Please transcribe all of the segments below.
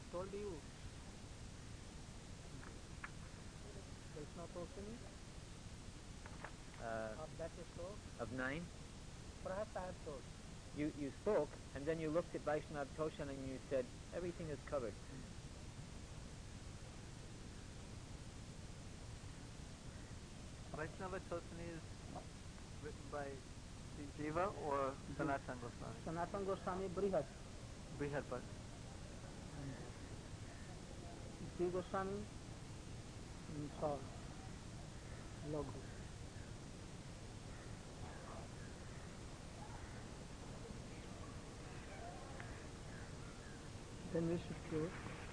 told you Vaishnava Toshani of that slope? Of 9? Perhaps I have told. You spoke, and then you looked at Vaishnava Toshan and you said, everything is covered. Vaishnava Tosani is written by Jiva or Sanatana Goswami? Sanatana Goswami Brihad. Brihad, but Jiva Goswami Saul. Loghu. Then we should close.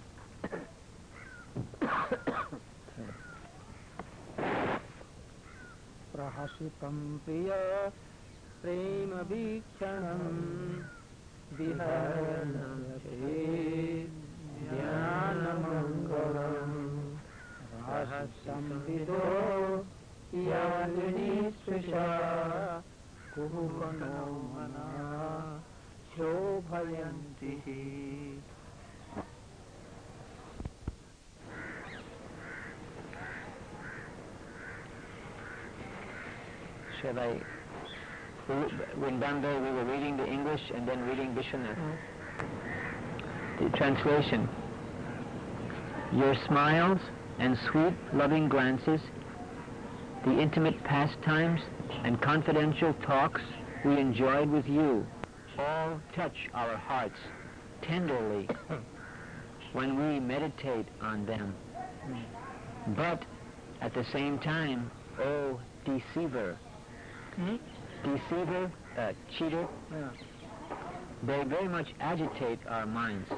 Prahasitam priya prem vikshanam viharanam dhyanam rahasam vido yadini srisha kuhukano mana shobhayantihi. Shall I? In Bombay we were reading the English and then reading Vishwanath. The translation. Your smiles and sweet, loving glances, the intimate pastimes and confidential talks we enjoyed with you, all touch our hearts tenderly when we meditate on them. But at the same time, O deceiver, cheater, they very much agitate our minds.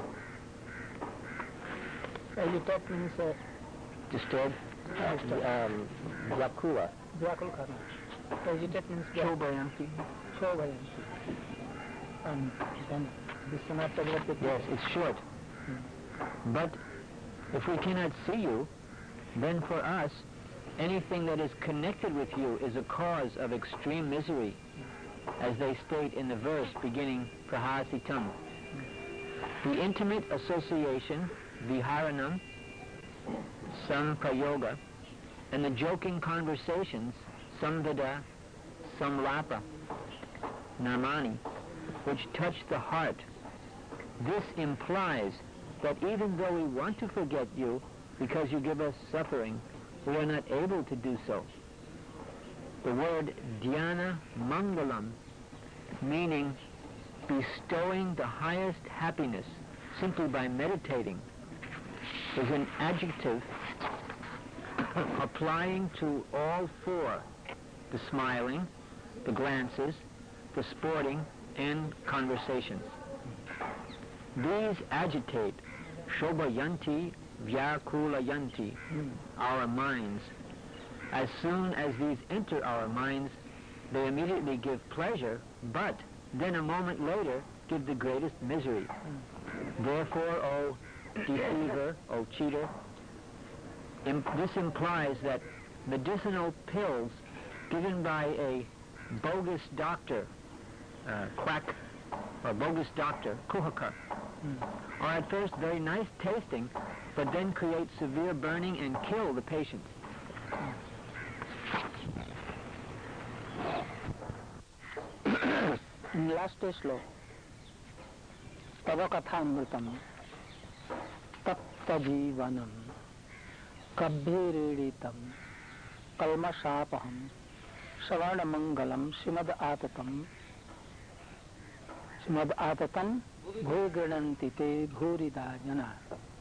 Agitate means Disturb? Vyakula. Vyakula karna. Agitate means Shobhayanti. Shobhayanti. And then Vishwanath Chakravarti. Yes, it's short. But if we cannot see you, then for us, anything that is connected with you is a cause of extreme misery, as they state in the verse beginning Prahasitam. The intimate association, Viharanam, Samprayoga, and the joking conversations, Samvida, Samlapa, Namani, which touch the heart. This implies that even though we want to forget you because you give us suffering, we are not able to do so. The word dhyana mangalam, meaning bestowing the highest happiness simply by meditating, is an adjective applying to all four: the smiling, the glances, the sporting, and conversations. These agitate, shobhayanti, vyakulayanti, our minds. As soon as these enter our minds, they immediately give pleasure, but then a moment later give the greatest misery. Therefore, O deceiver, O cheater, this implies that medicinal pills given by a bogus doctor, quack, or bogus doctor, kuhaka, are at first very nice tasting, but then create severe burning and kill the patient. Last sloka. Tava kathamritam tapta jivanam kabhireditam kalmashapaham savana mangalam simad atatam bhugrananti te bhurida jana.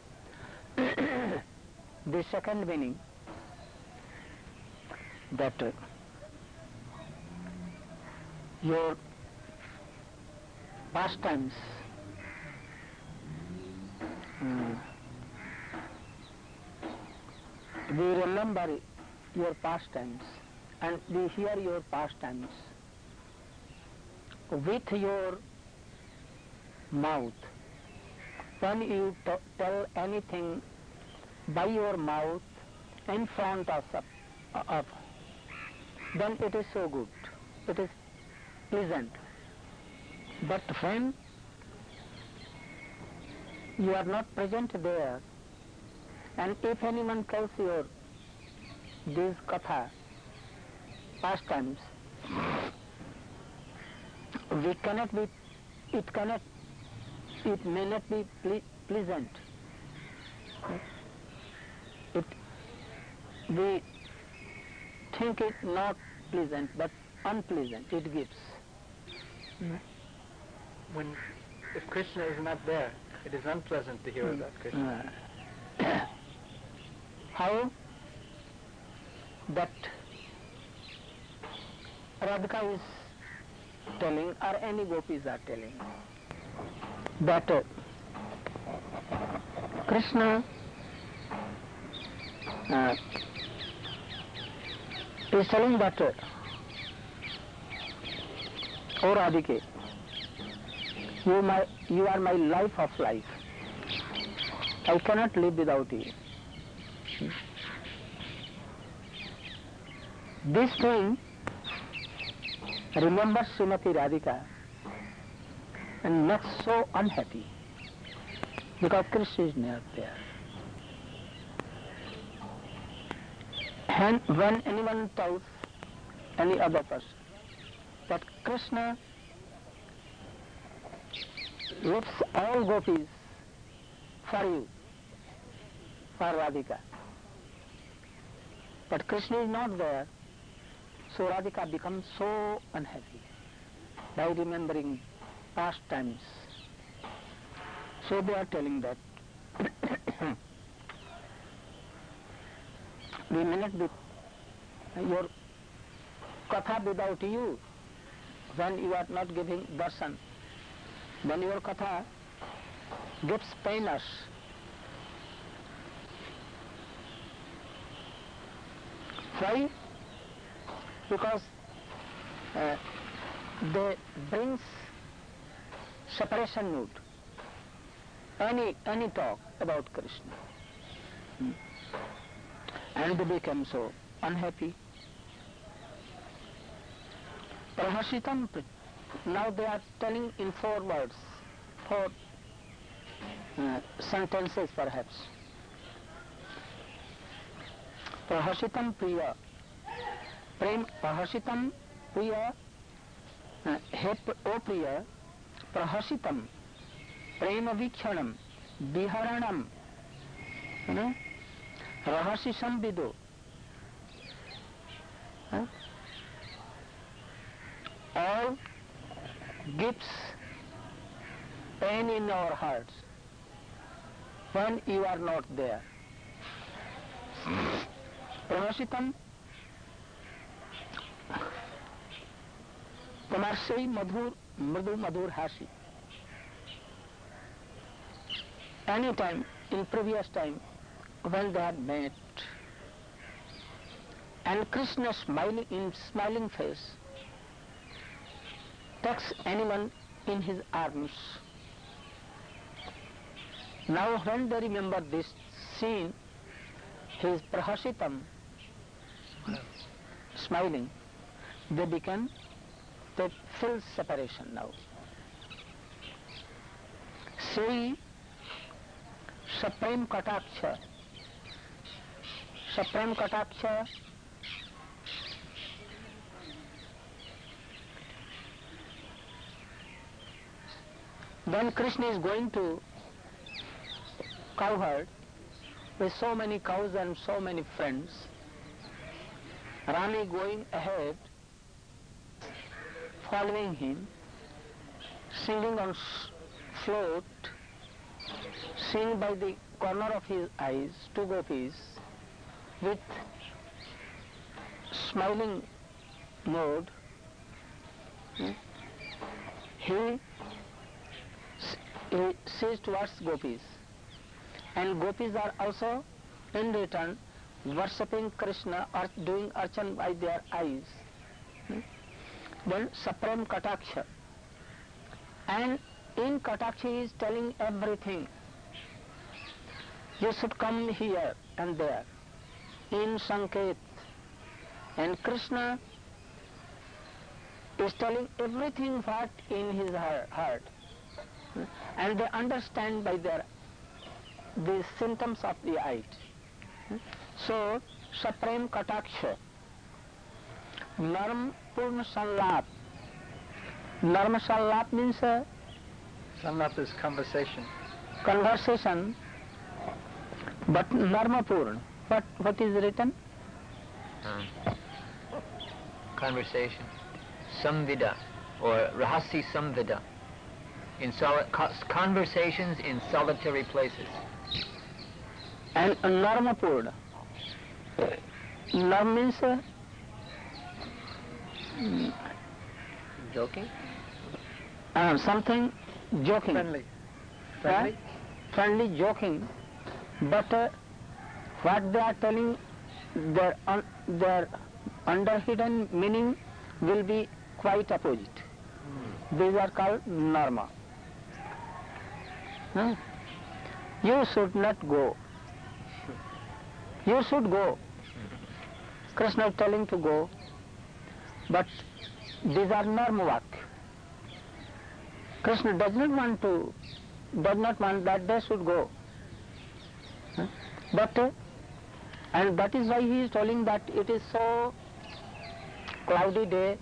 The second meaning, that your pastimes we remember your pastimes and we hear your pastimes with your mouth. When you tell anything by your mouth in front of then it is so good, it is pleasant. But when you are not present there, and if anyone tells you these katha, pastimes, it may not be pleasant. We think it not pleasant, but unpleasant it gives. If Krishna is not there, it is unpleasant to hear about Krishna. How that Radhika is telling, or any gopis are telling, that Krishna is telling that, O Radhike, you are my life of life. I cannot live without you. This thing remembers Srimati Radhika and makes so unhappy because Krishna is not there. And when anyone tells any other person that Krishna lifts all gopis for you, for Radhika, but Krishna is not there, so Radhika becomes so unhappy by remembering past times. So they are telling that we may not be your katha without you, when you are not giving darshan, when your katha gives pain us. Why? Because they brings separation mood. Any talk about Krishna, and they become so unhappy. Prahasitam. Now they are telling in 4 words, 4 sentences perhaps. Prahasitam priya. Prahasitam priya. O priya. Prahasitam. Prema vikshanam. Viharanam. Rahasi samvido. All gives pain in our hearts when you are not there. Prahasitam Tamarsai madhur mridu madhur hasi. Any time, in previous time, when they had met, and Krishna smiling face takes anyone in his arms. Now when they remember this scene, his prahasitam, smiling, they feel separation now. Say Supreme Kataksha. Supreme Kataksha when Krishna is going to cowherd with so many cows and so many friends, Rani going ahead, following him, singing on float, seeing by the corner of his eyes 2 gopis with smiling mode. He sees towards gopis, and gopis are also in return worshipping Krishna or doing archan by their eyes. Then Supreme Kataksha, and in Kataksha he is telling everything. You should come here and there, in Sanket, and Krishna is telling everything what in his heart, and they understand by their the symptoms of the eyes. So, Saprem Kataksha, Narm Purna Sanlap. Narma Sanlap means Sanlap is conversation. conversation, but Narma Purna. What is written? Conversation. Samvida or Rahasi Samvida. Conversations in solitary places. And Narma Purna. Narm means Joking? Something joking. Friendly. Friendly? Friendly joking. But what they are telling, their underhidden meaning will be quite opposite. These are called Narma. You should not go. You should go. Krishna is telling to go, but these are Narma vak. Krishna does not want that they should go. But and that is why he is telling that it is so cloudy day,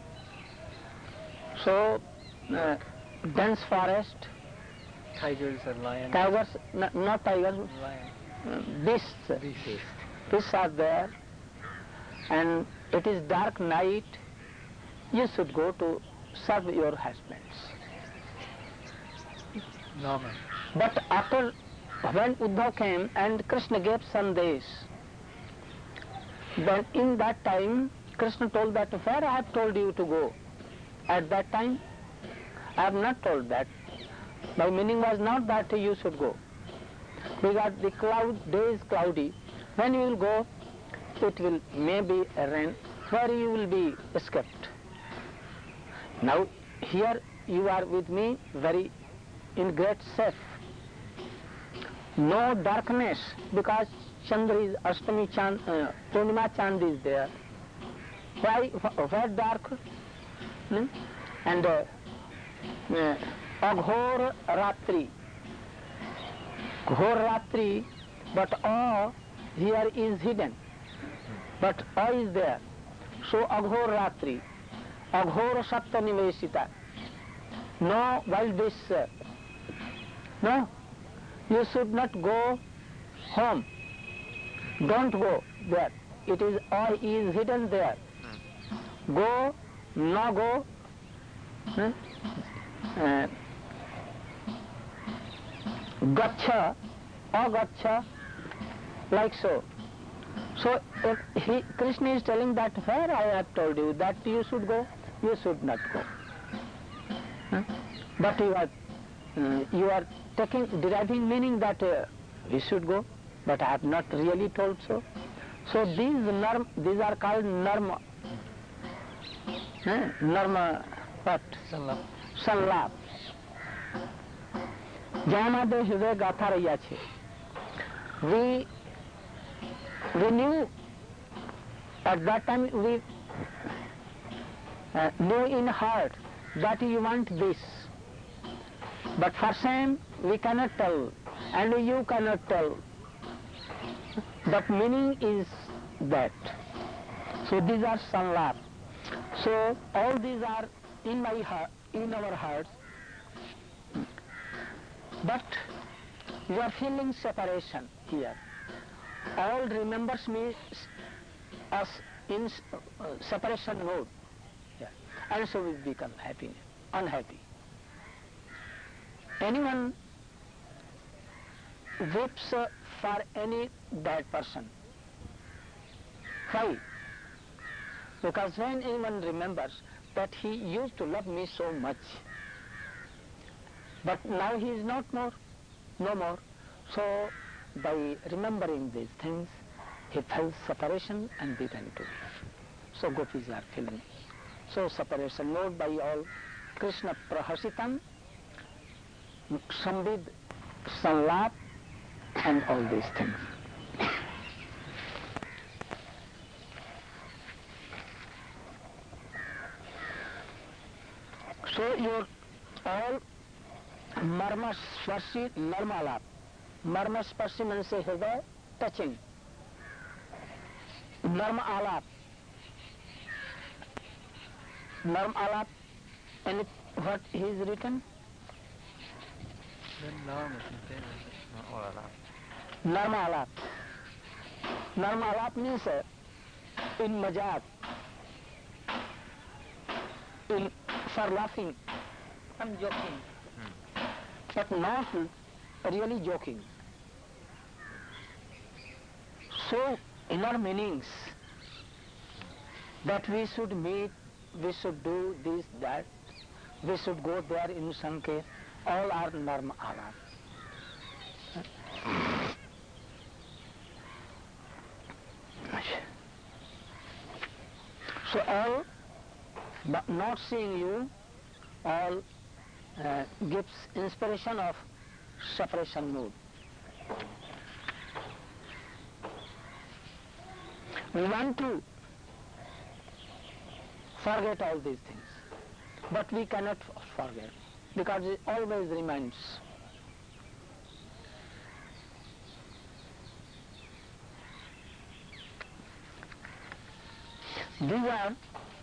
so dense forest. Tigers and lions. Tigers, not tigers, Lion. beasts. Beasts are there, and it is dark night. You should go to serve your husbands. Norman. But after, when Uddhav came and Krishna gave Sandesh, then in that time Krishna told that where I have told you to go. At that time I have not told that. My meaning was not that you should go, because the day is cloudy. When you will go, it will maybe rain, where you will be escaped. Now here you are with me very in great safe. No darkness, because Chandra is Ashtami Chand, Purnima Chand is there. Why dark? And Aghor Ratri. Ghor Ratri, but A here is hidden. But A is there. So Aghor Ratri. Aghor Sapta Nivesita. No wild beasts. No. You should not go home. Don't go there. It is A is hidden there. Go, no go. Gacha, agacha, like so. So Krishna is telling that where I have told you that you should go, you should not go. But you are deriving meaning that you should go, but I have not really told so. So these are called Narma. Narma what? Sanlap. Jayamade Hriday Gatha Raya Chhe. We knew at that time, we knew in heart that you want this. But for shame we cannot tell, and you cannot tell. But meaning is that. So these are Sanlap. So all these are in my heart, in our hearts. But we are feeling separation here. All remembers me as in separation mode. Yeah. And so we become unhappy. Anyone weeps for any bad person. Why? Because when anyone remembers that he used to love me so much, but now he is no more. So by remembering these things, he felt separation and began to. So gopis are feeling. So separation mode by all. Krishna prahasitam, samvid, sanlap, and all these things. So your all marma swarshi narmalap, मर्म स्पर्शी मन से हृदय, touching. Narm alap. Narm alap, and what he is written? Then Narm is in favor, not all alap. Narm alap. Narm alap means in mazak, in for laughing, I'm joking, but not really joking. So inner meanings that we should meet, we should do this, that, we should go there in Sanket, all are Narma alap. So all, but not seeing you, all gives inspiration of separation mood. We want to forget all these things, but we cannot forget because it always reminds. These are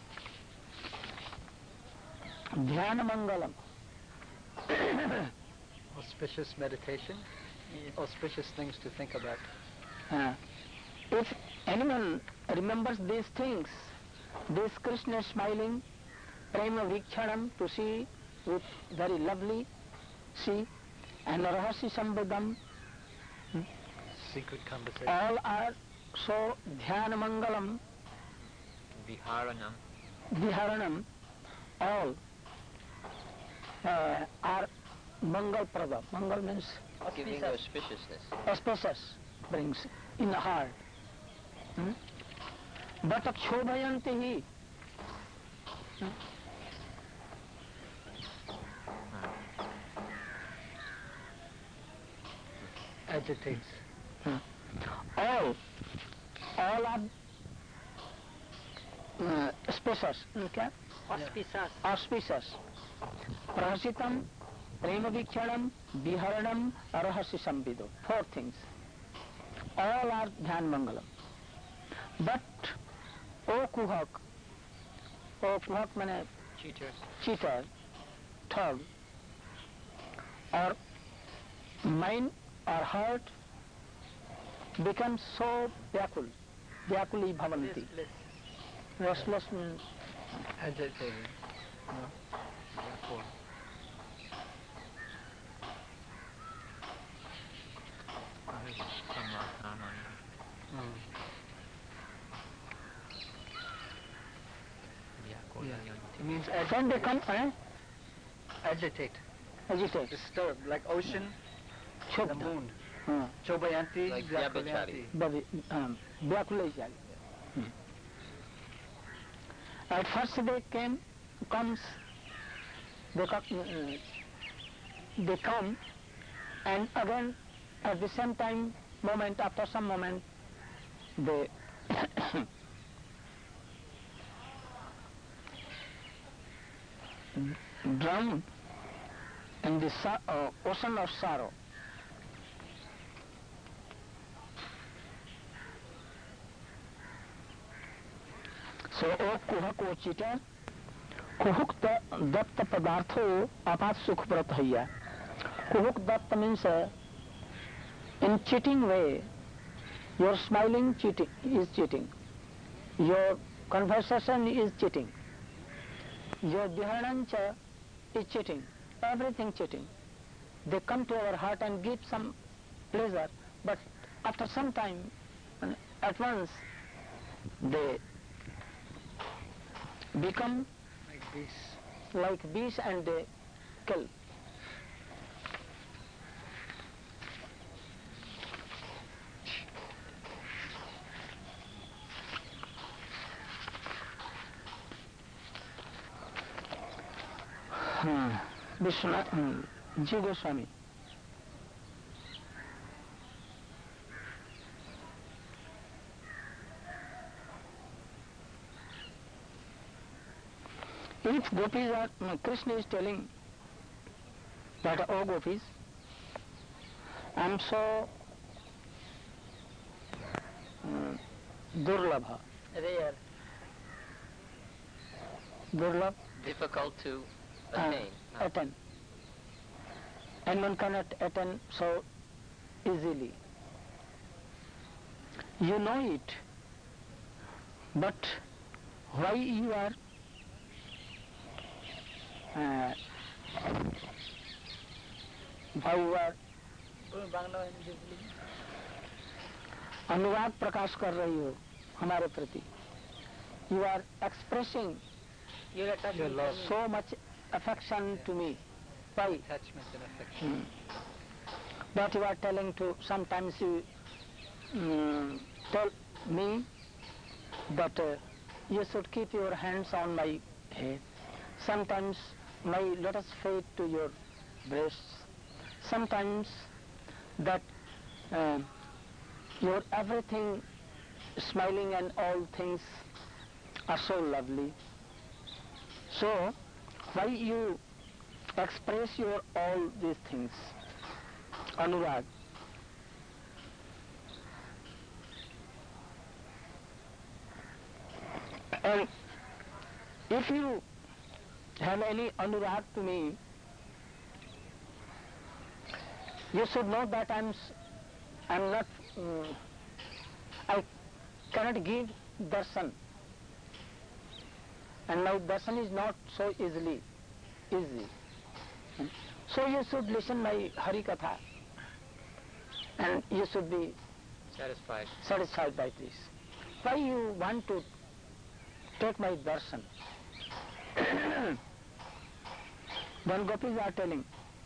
Dhyana Mangalam. Auspicious meditation, auspicious things to think about. If anyone remembers these things, this Krishna smiling, Prema Vikshanam to see with very lovely, see, and Rahasi Sambhadam, Secret conversation. all are so Dhyana Mangalam, Viharanam, all are Mangal Prada. Mangal means Giving auspiciousness. auspicious, brings in the heart. But Akshobhayanti hi. Agitates. All are auspicious. Okay? Auspicious. Prahasitam, Prema Vikshanam, Viharanam, Rahasi Samvido. 4 things. All are Dhyan Mangalam. But O Kuhak means cheater, thug, or mind or heart becomes so vyakuli bhavanti. Restless means Agitated. No. Therefore. It means when they come, agitate, agitate, disturb, like ocean, the Chobda. moon. हाँ, Chobayanti, Like Vyakulyanti. व्याकुल जाए. At first they comes, they come, and again at the same time, after some moment, they drown in the ocean of sorrow. So, O Kuhak, O cheater, Kuhuk datta padartho apat sukh pratahya. Kuhuk datta means in cheating way, your smiling is cheating, your conversation is cheating, your viharancha is cheating, everything cheating. They come to our heart and give some pleasure, but after some time, at once, they become Like this. like bees and they kill. Vishwanath Ji Goswami. If gopis are, Krishna is telling that, oh gopis, I'm so durlabha. Rare. Durlabh? Difficult to attain. Attain. And one cannot attain so easily. You know it, but why you are अनुराग प्रकाश कर रही हो हमारे प्रति. You are expressing so much affection to me. Why? Attachment and affection. But you are telling to, sometimes you tell me that you should keep your hands on my head. Sometimes my lotus feet to your breasts. Sometimes that your everything smiling and all things are so lovely. So why you express your all these things, Anurag? And if you have any Anurag to me, you should know that I'm not, I cannot give darshan, and my darshan is not so easy. So you should listen my Hari Katha, and you should be satisfied by this. Why you want to take my darshan? Then gopis are telling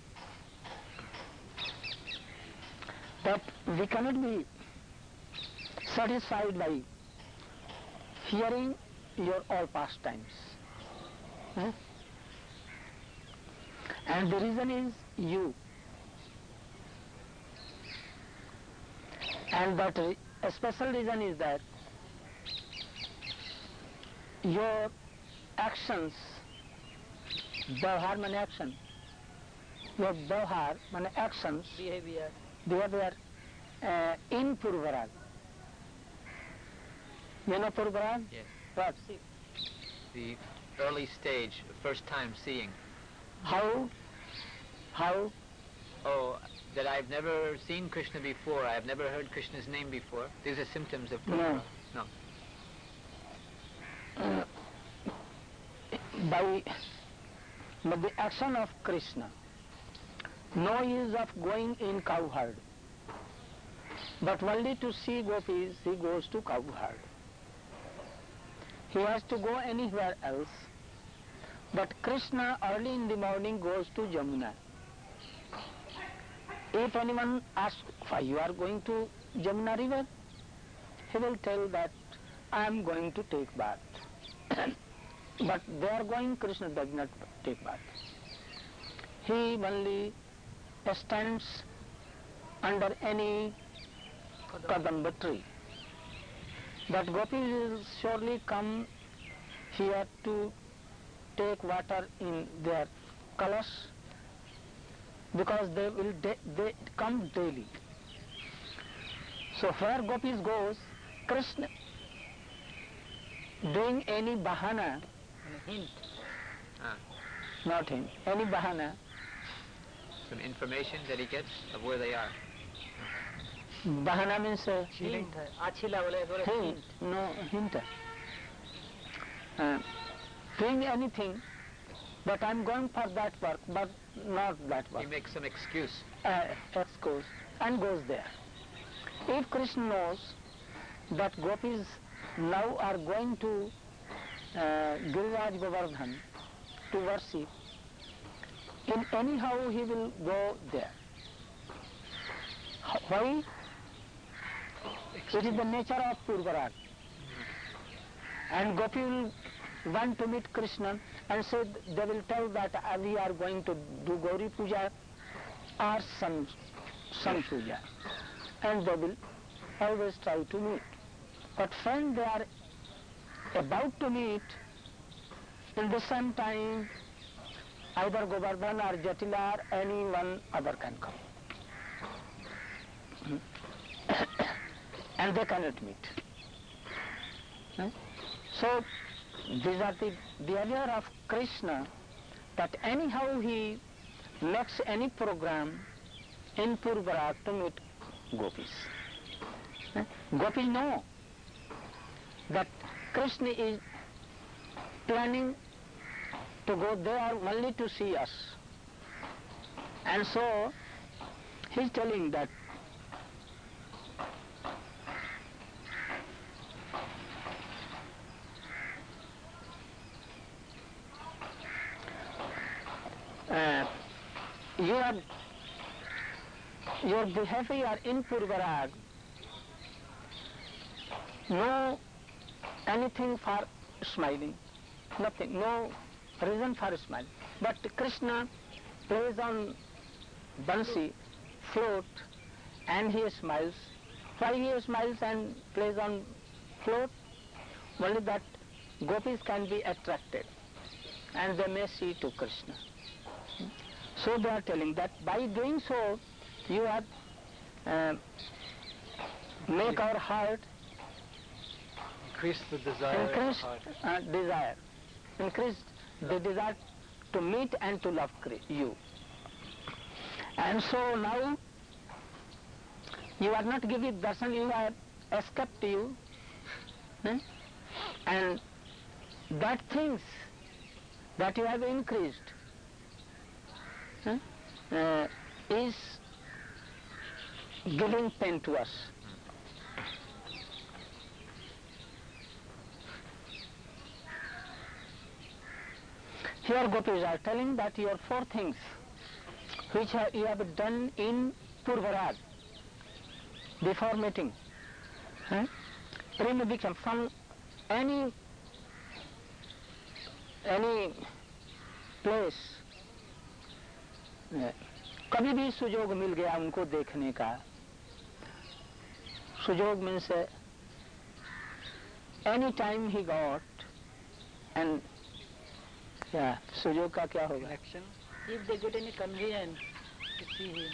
that we cannot be satisfied by hearing your all pastimes. And the reason is you. And that a special reason is that your actions, Vyavhar means action, your Vyavhar means actions, Behavior. behavior in Purvarag. You know Purvarag? Yes. What? The early stage, first time seeing. How? Oh, that I've never seen Krishna before. I've never heard Krishna's name before. These are symptoms of No. No. By the action of Krishna, no use of going in cow herd, but only to see gopis he goes to cow herd. He has to go anywhere else, but Krishna early in the morning goes to Jamuna. If anyone asks why you are going to Jamuna river, he will tell that I am going to take bath. But they are going, Krishna does not take bath. He only stands under any kadamba tree. But gopis will surely come here to take water in their kalash, because they come daily. So where gopis goes, Krishna doing any bahana, Hint. not him, any bahana, Some information that he gets of where they are. bahana means Hint. Achila bole hint, no hint. Doing anything, but I'm going for that work, but not that He work. makes some excuse. Excuse, and goes there. If Krishna knows that gopis now are going to Giriraj Govardhan to worship, in anyhow he will go there. Why? It is the nature of Purvarag. And gopi will want to meet Krishna, and so they will tell that we are going to do Gauri Puja or Sun Puja, and they will always try to meet. But when they are about to meet, in the same time, either Govardhan or Jatila or anyone other can come. and they cannot meet. So these are the behavior of Krishna, that anyhow he makes any program in Purvarag to meet gopis. Gopis know that Krishna is planning to go there only to see us. And so he is telling that your behavior in Purvarag, no anything for smiling, nothing, no reason for smiling. But Krishna plays on bansi, flute, and he smiles. Why he smiles and plays on flute? Only that gopis can be attracted and they may see to Krishna. So they are telling that by doing so, you have make our heart Increase the desire increase of the heart. desire, increase the desire to meet and to love you. And so now you are not giving darshan, you have escaped you, and that things that you have increased is giving pain to us. Here gopis are telling that your four things which you have done in Purvarag before meeting, premedication from any place, कभी भी सुजोग मिल गया उनको देखने का. सुजोग means any time he got, and सुजोग का क्या होगा? Connection. If they get any convenience to see him,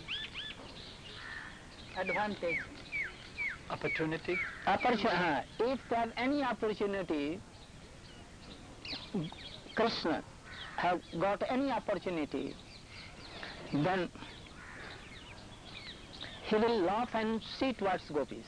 advantage. Opportunity. If they have any opportunity, Krishna have got any opportunity, then he will laugh and see towards gopis.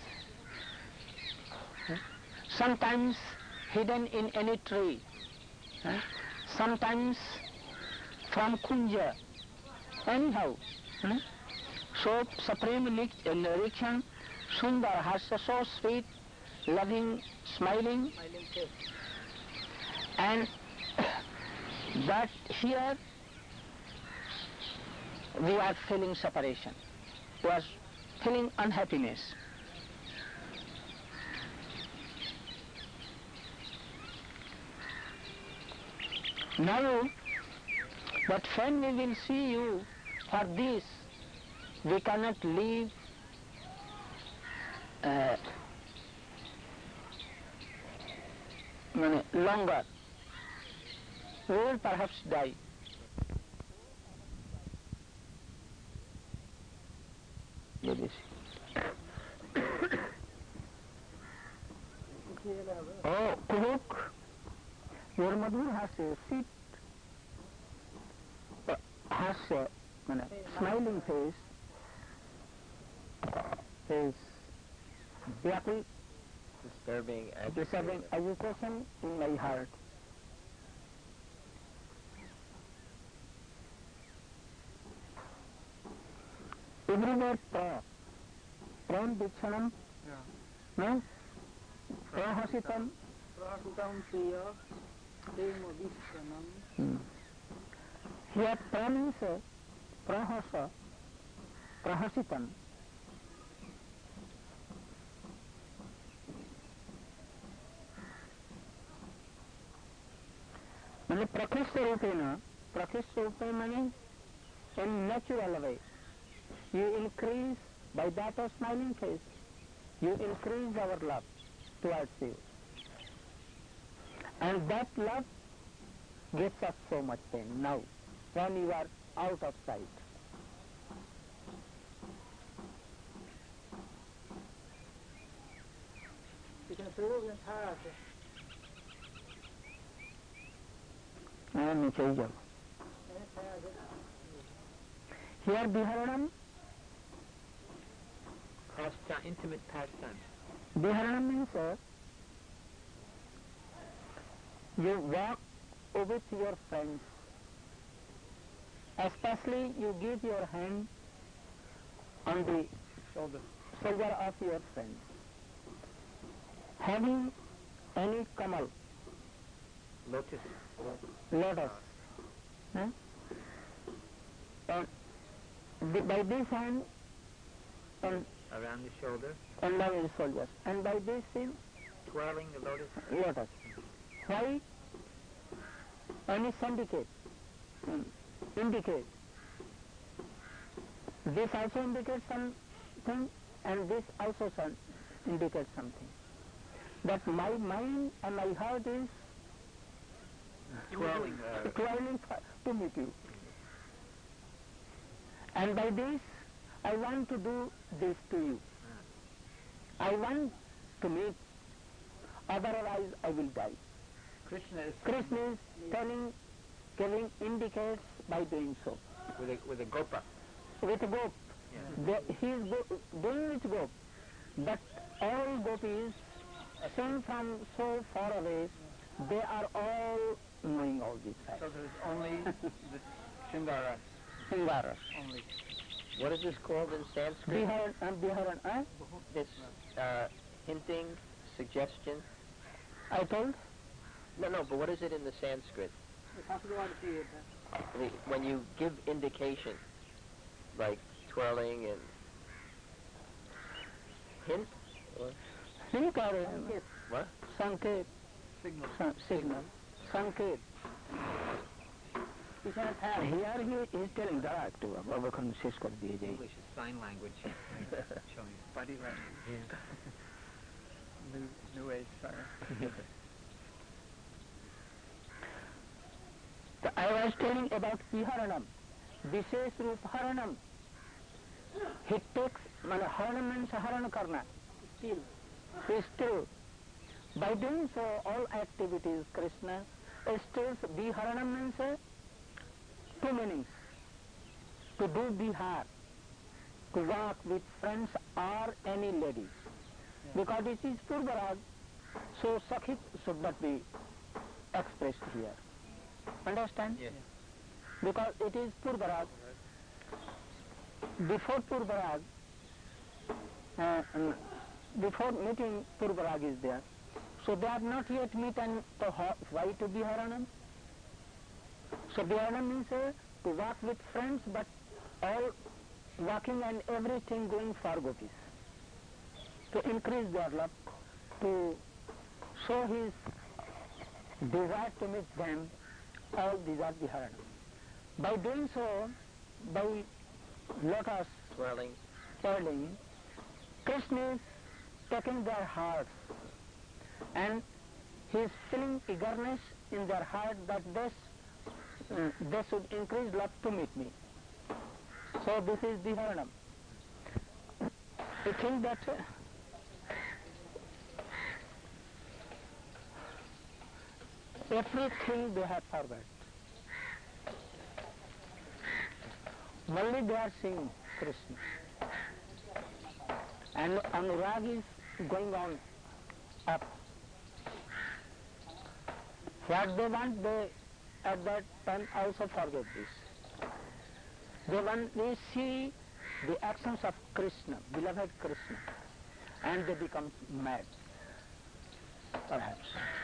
Sometimes hidden in any tree, sometimes from kunja, anyhow. So supreme Nirikshan, Sundar Hasya, so sweet, loving, smiling, and that here we are feeling separation, we are feeling unhappiness. Now, but when we will see you, for this we cannot live longer. We will perhaps die. Oh, Kuhuk, your Madhur has a sweet, has a smiling face, is Disturbing disturbing agitation in my heart. Everywhere Prem Dikshanam means Prahasitam. Prahasitam Priya Prema Vishwanam. Here Prem is Prahasa, Prahasitam. मैंने प्रकृष्ट रूपेण, प्रकृष्ट रूपे मैंने in natural way, you increase by that of smiling face, you increase our love towards you, and that love gives us so much pain now when you are out of sight. નીચે જાઓ. Here Viharanam. Pastime, intimate pastime. Viharanam means you walk with your friends. Especially you give your hand on the shoulder of your friend. Having any kamal, Lotus. lotus, and by this hand and Around the shoulder. by the shoulders, and by this hand Twirling the lotus. lotus. Why? Any syndicate indicate. This also indicates something, and this also indicates something. That my mind and my heart is Twirling. To meet you. And by this, I want to do this to you. I want to meet, otherwise I will die. Krishna is Giving indicates by doing so. With a gopa. With a gop. Yeah. He is doing with gop. But all gopis, seen from so far away, they are all knowing all these facts. So there's only the Shingaras. Singaras. Only. What is this called in Sanskrit? Biharan, This hinting, suggestion. I told. No, but what is it in the Sanskrit? When you give indication, like twirling and hint? Or what? Sanket. Signal. Sanket. Here he is telling that to English is sign language. Showing body language. New age fire. So I was telling about Viharanam. Vishesh Rup Haranam. He takes, Haranam means Haran Karna. Still. By doing so, all activities, Krishna stills. Viharanam means two meanings. To do bihar, to walk with friends or any lady. Because it is Purvarag, so Sakhit should not be expressed here. Understand? Yes. Because it is Purvarag. Before Purvarag, before meeting Purvarag is there. So they are not yet met, and why to Viharanam? So Viharanam means to walk with friends, but all walking and everything going for gopis. To increase their love, to show his desire to meet them, all these are Viharanam. By doing so, by lotus Twirling. Krishna is taking their hearts, and he is feeling eagerness in their heart that they should increase love to meet me. So this is Viharanam. I think that everything they have forgot. Only they are seeing Krishna. And Anurag is going on up. What they want, they at that time also forget this. They only see the actions of Krishna, beloved Krishna, and they become mad, perhaps.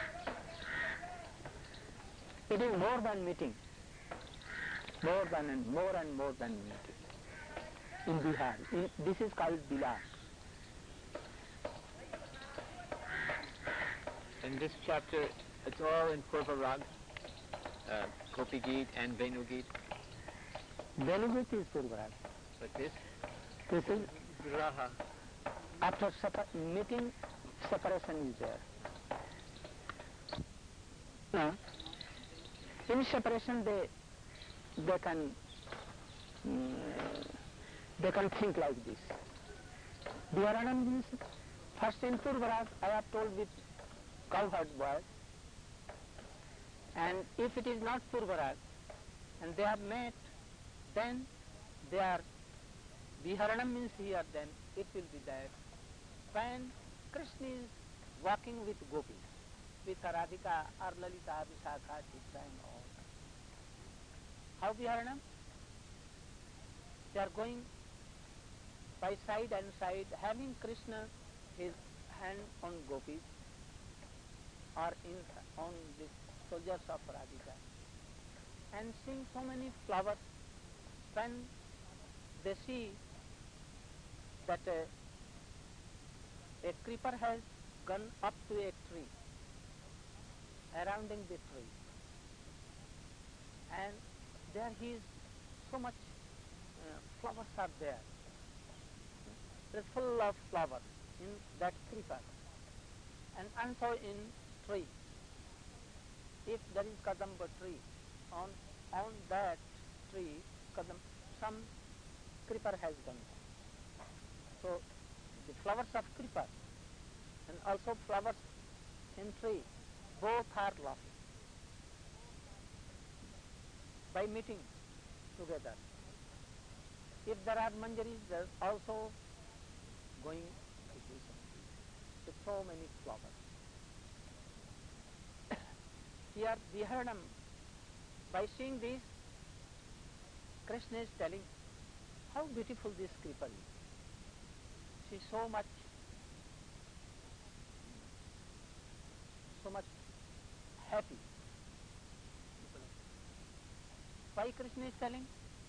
It is more than meeting, more and more than meeting. In Bihar, this is called Bilas. In this chapter, it's all in Purvarag, Gopi Geet and Venu Geet. Venu Geet is Purvarag. But this is Viraha. After meeting, separation is there. Now, in separation, they can think like this. Viharanam means First in Purvaraj, I have told with cowherd boy, and if it is not Purvaraj, and they are met, then they are, Viharanam means here, then it will be that when Krishna is walking with gopis, with Radhika or Lalita, Vishakha, Chitra and all. How Viharanam? They are going by side and side, having Krishna his hand on gopis or on the soldiers of Radhika, and seeing so many flowers. When they see that a creeper has gone up to a tree, surrounding the tree, and there is so much flowers are there. It is full of flowers in that creeper, and also in tree. If there is kadamba tree, on that tree, some creeper has gone. So the flowers of creeper and also flowers in tree, both are laughing by meeting together. If there are manjaris, there are also going to do something with so many flowers. Here Viharanam, by seeing this, Krishna is telling how beautiful this creeper is. She is so much happy. Why Krishna is telling?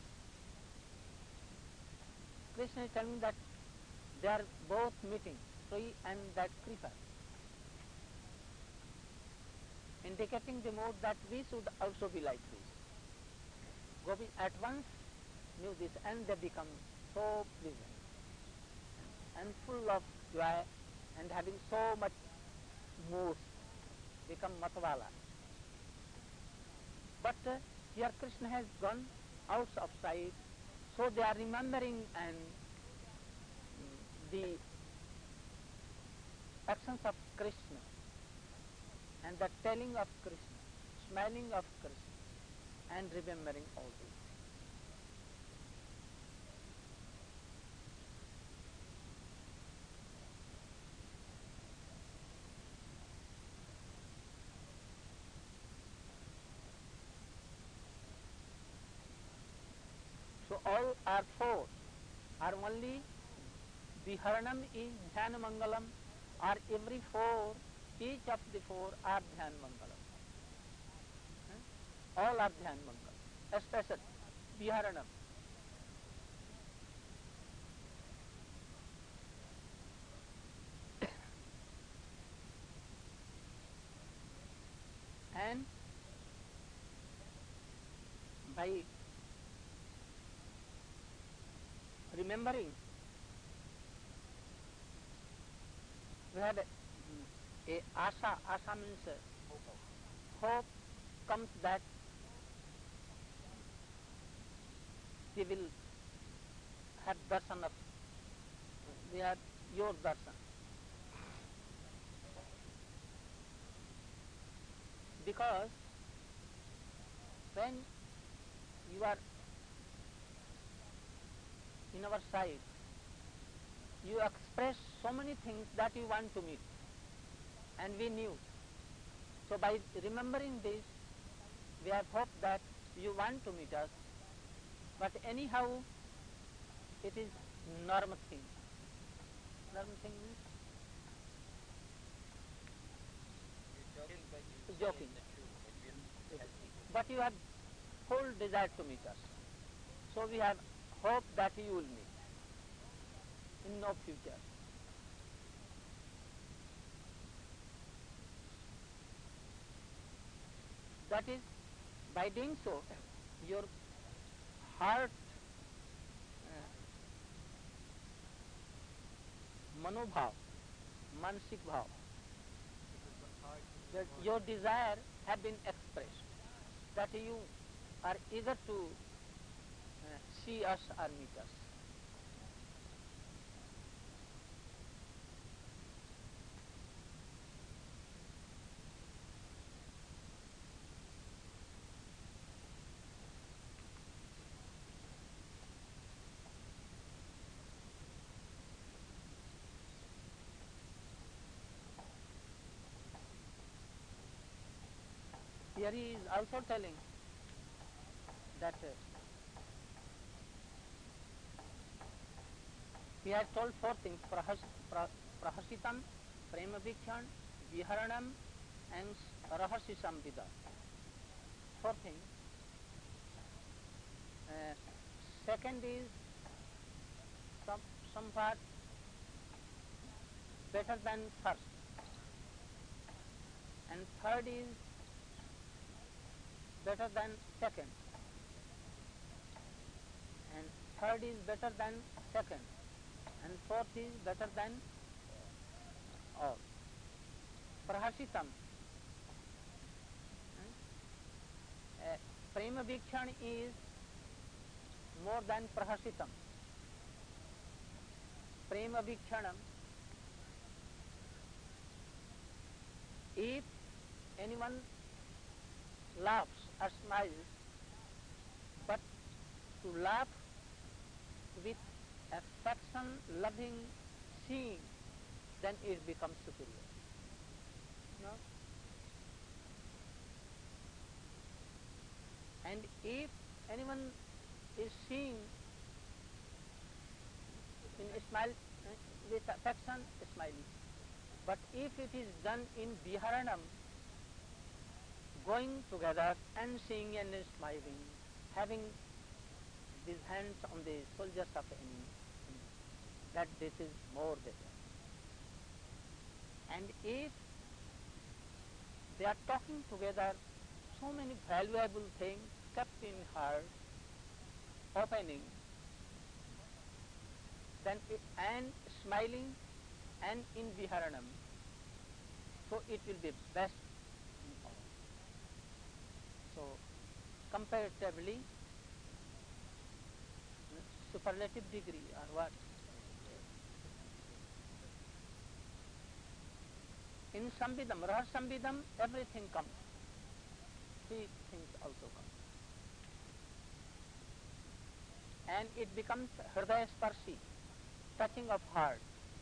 Krishna is telling that they are both meeting, tree and that creeper, indicating the mood that we should also be like this. Gopi at once knew this, and they become so pleasant and full of joy and having so much mood, become matwala. But here Krishna has gone out of sight, so they are remembering and the actions of Krishna and the telling of Krishna, smiling of Krishna and remembering all this. So all are four are only Viharanam is Dhyan Mangalam, or every four, each of the four are Dhyan Mangalam. All are Dhyan Mangalam, especially Viharanam. And by remembering, we had a asha. Asha means hope comes that we will have darshan of, we have your darshan. Because when you are in our side, you express so many things that you want to meet, and we knew. So by remembering this, we have hope that you want to meet us, but anyhow, it is normal thing. Normal thing means joking. But you have full desire to meet us. So we have hope that you will meet in no future. That is, by doing so, your heart, manobhav, mansik bhav, that your desire have been expressed, that you are eager to see us or meet us. here he is also telling that he has told four things: prahasitam, prema vikshan, viharanam, and rahasi samvida. Four things. Second is somewhat better than first, and third is better than second, and third is better than second, and fourth is better than all. Prahasitam. Prema vikshan is more than prahasitam. Prema vikshanam, if anyone laughs or smiles, but to laugh with affection, loving, seeing, then it becomes superior. No? And if anyone is seeing in a smile, with affection, smiling. But if it is done in viharanam, going together and seeing and smiling, having these hands on the shoulders of the enemy, that this is more better. And if they are talking together, so many valuable things kept in heart, opening, then and smiling and in viharanam, so it will be best in all. So comparatively, superlative degree or what? In Samvidam, Rahasambidam, everything comes. Three things also come. And it becomes Hridaya Sparshi, touching of heart.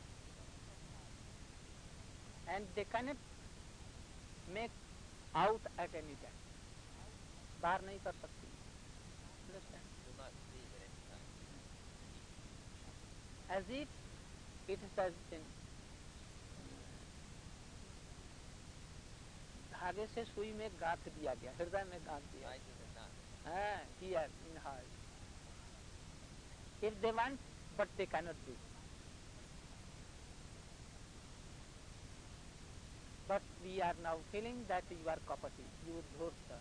And they cannot make out at any time. बाहर नहीं कर सकती. Understand? Do not leave at any time. As if it has been धागे से सुई में गांठ दिया गया, हृदय में गांठ दिया. Right to the knot. Here in heart. If they want, but they cannot do. But we are now feeling that you are kapati, you are dhurta.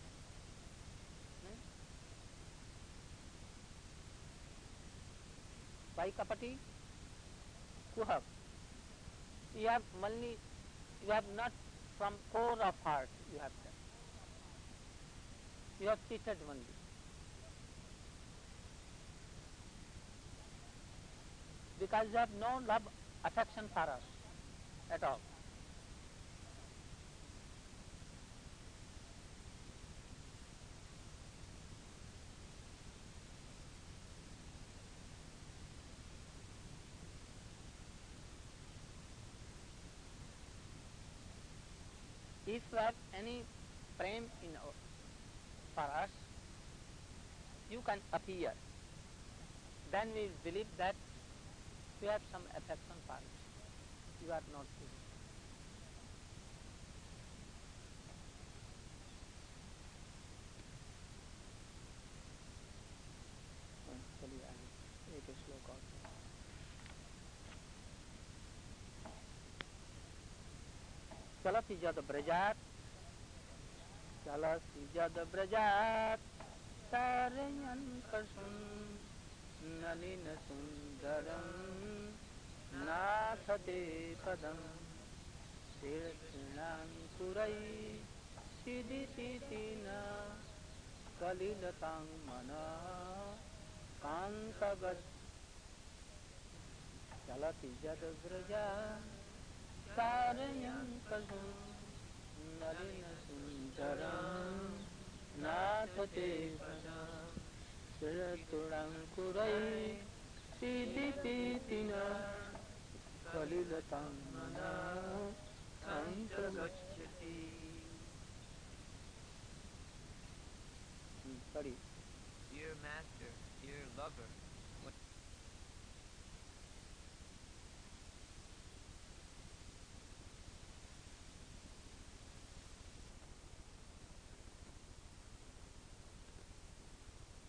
Why kapati? Kuhab. You have only, you have not from core of heart you have done. You have cheated only. Because you have no love, affection for us at all. If you have any prem for us, you can appear. Then we will believe that you have some affection for us. You are not good. चलिए आगे एक श्लोक और. चलति जद ब्रजात, चलति जद ब्रजात, तारयन् कसुन नलिन सुंदरम, नाथ ते पदम, तीर्थांकुरै सिदितिना, कलिलतां मना, कांतगत. चलति जद ब्रजात, तारयन् कसुन नलिन सुंदरम, नाथ ते पदम, तीर्थांकुरै सिदितिना, कलिलतां मना, कांतगच्छति. Sorry. Dear Master, dear lover,